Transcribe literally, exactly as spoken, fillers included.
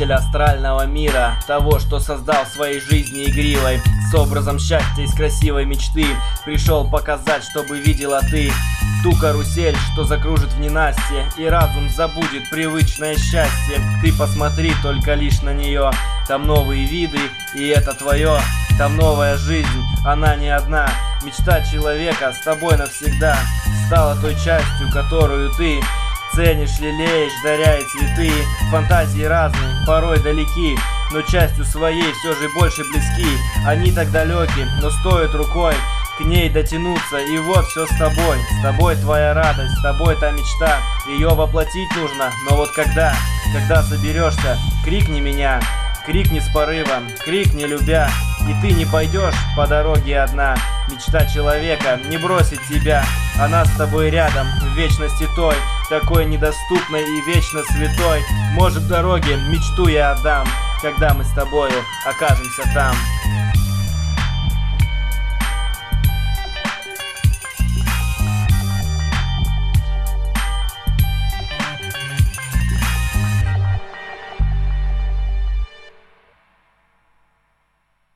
Житель астрального мира, того, что создал в своей жизни игривой, с образом счастья из красивой мечты, пришел показать, чтобы видела ты ту карусель, что закружит в ненастье, и разум забудет привычное счастье. Ты посмотри только лишь на нее, там новые виды, и это твое. Там новая жизнь, она не одна. Мечта человека с тобой навсегда стала той частью, которую ты ценишь, лелеешь, даря и цветы. Фантазии разные, порой далеки, но частью своей все же больше близки. Они так далеки, но стоит рукой к ней дотянуться, и вот все с тобой. С тобой твоя радость, с тобой та мечта. Ее воплотить нужно, но вот когда, когда соберешься, крикни меня. Крикни с порывом, крикни любя, и ты не пойдешь по дороге одна. Мечта человека не бросит тебя, она с тобой рядом в вечности той, такой недоступной и вечно святой. Может, в дороге мечту я отдам, когда мы с тобою окажемся там.